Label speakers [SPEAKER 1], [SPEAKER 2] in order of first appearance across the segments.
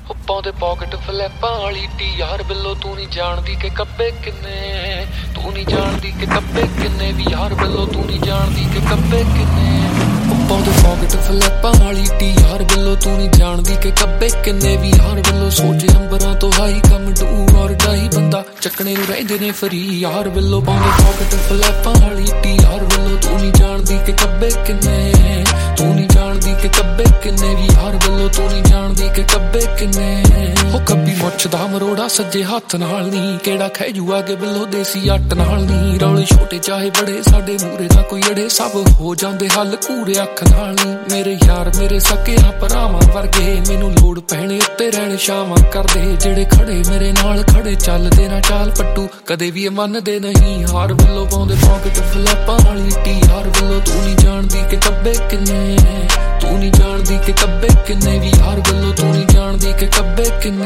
[SPEAKER 1] ਪਾਉਂਦੇ ਪੌਕਟ ਫਲੈਪਾਂ ਵਾਲੀ ਟੀ ਯਾਰ ਬਿੱਲੋ ਤੂੰ ਨਹੀਂ ਜਾਣਦੀ ਕਿ ਕੱਬੇ ਕਿੰਨੇ, ਤੂੰ ਨਹੀਂ ਜਾਣਦੀ ਕਿ ਕੱਬੇ ਕਿੰਨੇ ਵੀ ਯਾਰ ਬਿੱਲੋ ਤੂੰ ਨਹੀਂ ਜਾਣਦੀ ਕਿ ਕੱਬੇ ਕਿੰਨੇ। ਪਾਉਂਦੇ ਪੌਕਟ ਫਲੈਪਾਂ ਵਾਲੀ ਟੀ ਯਾਰ ਬਿੱਲੋ ਤੂੰ ਨਹੀਂ ਜਾਣਦੀ ਕਿ ਕੱਬੇ ਕਿੰਨੇ ਵੀ ਯਾਰ ਬਿੱਲੋ ਸੋਚੇ ਅੰਬਰਾਂ ਤੋਂ ਹਾਈ ਕੰਮ ਡੂ ਔਰ ਡਾਈ ਬੰਦਾ ਚੱਕਣੇ ਨੂੰ ਰਹਿੰਦੇ ਨੇ ਫਰੀ ਯਾਰ ਬਿੱਲੋ। ਪਾਉਂਦੇ ਪੌਕਟ ਫਲੈਪਾਂ ਵਾਲੀ ਟੀ ਯਾਰ ਬਿੱਲੋ ਤੂੰ ਨਹੀਂ ਜਾਣਦੀ ਕਿ ਕੱਬੇ ਕਿੰਨੇ, ਤੂੰ ਨਹੀਂ ਜਾਣਦੀ ਕਿ ਕੱਬੇ ਕਿੰਨੇ ਵੀ ਯਾਰ ਬਿੱਲੋ ਤੂੰ ਨਹੀਂ ਜਾਣਦੀ ਕਿ ਕੱਬੇ ਕਿੰਨੇ। ਉਹ ਕੱਬੀ ਮੁੱਛ ਦਾ ਮਰੋੜਾ ਸੱਜੇ ਹੱਥ ਨਾਲ ਨੀ, ਕਿਹੜਾ ਖੈਜੂ ਆਗੇ ਬਿੱਲੋ ਦੇਸੀ ਅੱਟ ਨਾਲ ਨੀ। ਰੌਲੇ ਛੋਟੇ ਚਾਹੇ ਬੜੇ ਸਾਡੇ ਮੂਰੇ ਨਾ ਕੋਈ ਅੜੇ, ਸਭ ਹੋ ਜਾਂਦੇ ਹੱਲ ਘੂਰੇ ਅੱਖ ਨਾਲ ਨੀ। ਮੇਰੇ ਯਾਰ ਮੇਰੇ ਸਕਿਆ ਭਰਾਵਾਂ ਵਰਗੇ ਮੈਨੂੰ ਲੋੜ ਪੈਣੇ ਉੱਤੇ ਰਹਿਣ ਛਾਵਾਂ ਕਰਦੇ, ਜਿਹੜੇ ਖੜੇ ਮੇਰੇ ਨਾਲ ਖੜੇ ਚੱਲਦੇ ਨਾ ਚਾਲ ਪੱਟੂ ਕਦੇ ਵੀ ਮੰਨਦੇ ਨਹੀਂ ਹਾਰ ਬਿੱਲੋ। ਪਾਉਂਦੇ ਪੌਕਟ ਫਲੈਪਾਂ ਵਾਲੀ ਟੀ ਯਾਰ ਬਿੱਲੋ ਤੂੰ ਨਹੀਂ ਜਾਣਦੀ ਕਿ ਕੱਬੇ ਕਿੰਨੇ, ਤੂੰ ਨਹੀਂ ਜਾਣਦੀ ਕਿ ਕੱਬੇ ਕਿੰਨੇ ਵੀ ਯਾਰ ਬਿੱਲੋ ਤੂੰ ਨਹੀਂ ਜਾਣਦੀ ਕਿ ਕੱਬੇ ਕਿੰਨੇ।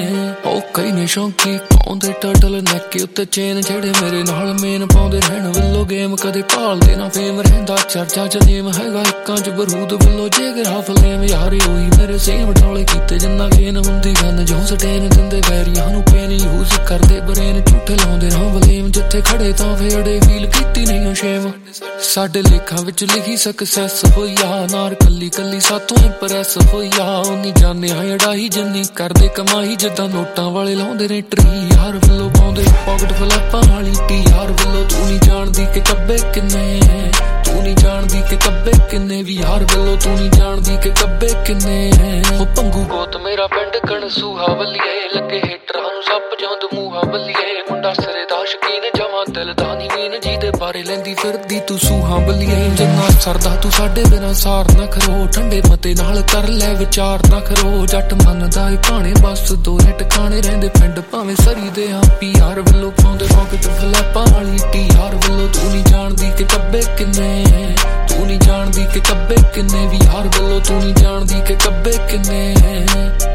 [SPEAKER 1] ਉਹ ਕਈ ਨੇ ਸ਼ੌਂਕੀ ਪਾਉਂਦੇ ਟਰਟਲ ਨੈਕ ਉੱਤੇ ਚੇਨ, ਜਿਹੜੇ ਮੇਰੇ ਨਾਲ ਮੇਨ ਪਾਉਂਦੇ ਰਹਿਣ ਬਿੱਲੋ ਗੇਮ ਕਦੇ ਭਾਲਦੇ ਨਾ ਫੇਮ ਰਹਿੰਦਾ ਚਰਚਾ ਚ ਨੇਮ ਹੈਗਾ ਇੱਕਾਂ ਚ ਬਰੂਦ ਬਿੱਲੋ ਜੇ ਗਰਾ ਫਲੇਮ ਯਾਰ ਉਹੀ ਮੇਰੇ ਸੇਮ ਡੋਲੇ ਕੀਤੇ ਜਿੰਨਾ ਗੇਨ ਹੁੰਦੀ ਗੰਨ ਜੋ ਸਟੇਨ ਦਿੰਦੇ ਵੈਰੀਆਂ ਨੂੰ ਪੇਨ ਯੂਜ਼ ਕਰਦੇ ਬਰੇਨ ਝੂਠੇ ਲਾਉਂਦੇ ਨਾ ਬਲੇਮ ਜਿੱਥੇ ਖੜੇ ਤਾਂ ਫੇੜੇ ਫੀਲ ਕੀਤੀ ਨਹੀਂ ਸ਼ੇਮ। ਸਾਡੇ ਲੇਖਾਂ ਵਿੱਚ ਲਿਖੀ ਸਕਸੈਸ ਹੋਈ ਆ ਨਾਰ ਕੱਲੀ ਕੱਲੀ ਸਾਥੋਂ ਇੰਪ੍ਰੈਸ ਹੋਈ ਆ, ਉਨੀ ਜਾਣੇ ਆ ਅੜਾਈ ਜਿੰਨੀ ਕਰਦੇ ਕਮਾਈ ਜਿੱਦਾਂ ਨੋਟਾਂ ਵਾਲੇ ਲਾਉਂਦੇ ਨੇ ਟਰੀ ਯਾਰ ਬਿੱਲੋ। ਪਾਉਂਦੇ ਪੌਕਟ ਫਲੈਪਾਂ ਵਾਲੀ ਟੀ ਯਾਰ ਬਿੱਲੋ ਤੂੰ ਨਹੀਂ ਜਾਣਦੀ ਕਿ ਕੱਬੇ ਕਿੰਨੇ, ਤੂੰ ਨਹੀਂ ਜਾਣਦੀ ਕਿ ਕੱਬੇ ਕਿੰਨੇ ਵੀ ਯਾਰ ਬਿੱਲੋ ਤੂੰ ਨਹੀਂ ਜਾਣਦੀ ਕਿ ਕੱਬੇ ਕਿੰਨੇ। ਉਹ ਪੰਗੂ ਗੋਤ ਮੇਰਾ ਪਿੰਡ ਕਣਸੂਹਾ ਵੱਲੀਏ, ਲੱਗੇ ਹੇਟਰਾਂ ਨੂੰ ਸੱਪ ਜੋਂਦ ਮੂਹਾ ਵੱਲੀਏ। ਮੁੰਡਾ ਸਿਰੇ ਦਾ ਸ਼ਕੀਨ ਜਮਾਂ ਦਿਲ ਦਾ ਨੀ ਮੀਨ, ਜਿਹਦੇ ਬਾਰੇ ਲੈਂਦੀ ਫਿਰਦੀ ਤੂੰ ਸੂਹਾਂ ਵੱਲੀਏ। ਜਿੰਨਾ ਸਰਦਾ ਤੂੰ ਸਾਡੇ ਬਿਨਾਂ ਸਾਰ ਨਾ ਖਰੋ, ਠੰਡੇ ਮਤੇ ਨਾਲ ਕਰ ਲੈ ਵਿਚਾਰ ਨਾ ਖਰੋ। ਜੱਟ ਮੰਨਦਾ ਏ ਭਾਣੇ ਬਸ ਦੋਰੇ ਟਿਕਾਣੇ ਰਹਿੰਦੇ ਪਿੰਡ ਭਾਵੇਂ ਸਰੀ ਦੇ ਆ ਪੀ ਯਾਰ ਬਿੱਲੋ। ਪਾਉਂਦੇ ਪੌਕਟ ਫਲੈਪਾਂ ਵਾਲੀ ਟੀ ਯਾਰ ਬਿੱਲੋ ਤੂੰ ਨਹੀਂ ਜਾਣਦੀ ਕਿ ਕੱਬੇ ਕਿੰਨੇ, ਤੂੰ ਨਹੀਂ ਜਾਣਦੀ ਕਿ ਕੱਬੇ ਕਿੰਨੇ ਵੀ ਯਾਰ ਬਿੱਲੋ ਤੂੰ ਨਹੀਂ ਜਾਣਦੀ ਕਿ ਕੱਬੇ ਕਿੰਨੇ।